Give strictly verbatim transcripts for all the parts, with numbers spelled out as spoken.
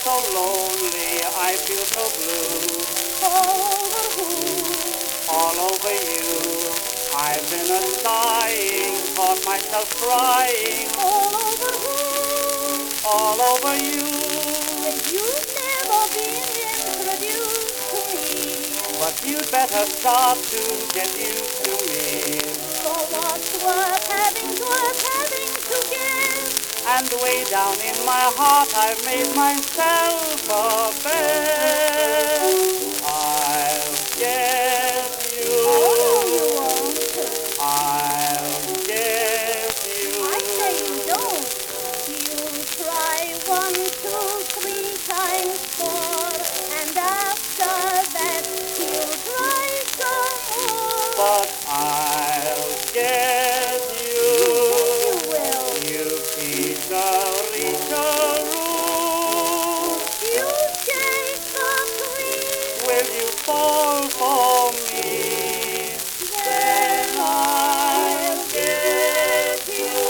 so lonely, I feel so blue. All over who? All over you. I've been a sighing, caught myself crying. All over who? All over you. You've never been introduced to me. But you'd better start to get used to me. For what's worth having, worth having to give. And way down in my heart I've made myself a bed. I'll get you. Oh, you won't. I'll get you. I say you don't. You'll try one, two, three times, four, and after that you'll try some more. But I'll get you. You will. You peacheroo. You take the cream. Will you fall for me? Then I'll get you.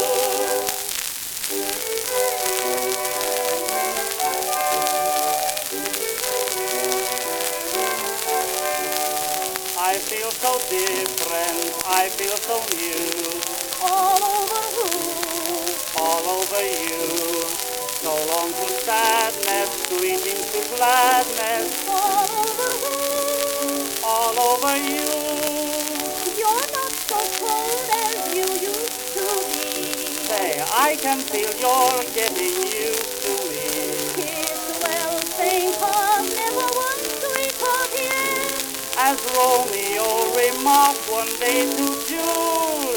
I feel so different, I feel so new, All over who? all over you. So long to sadness, greetings to gladness, All over who? all over you. You're not so cold as you used to be. Say, I can feel you're getting used to me. Kids will think of never one sweetheart yet. As Romeo remarked one day to Juliet.